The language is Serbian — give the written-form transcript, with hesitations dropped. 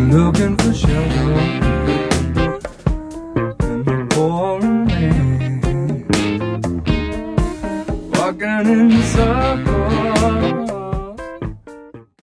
looking for shelter in the pouring rain, walking in circles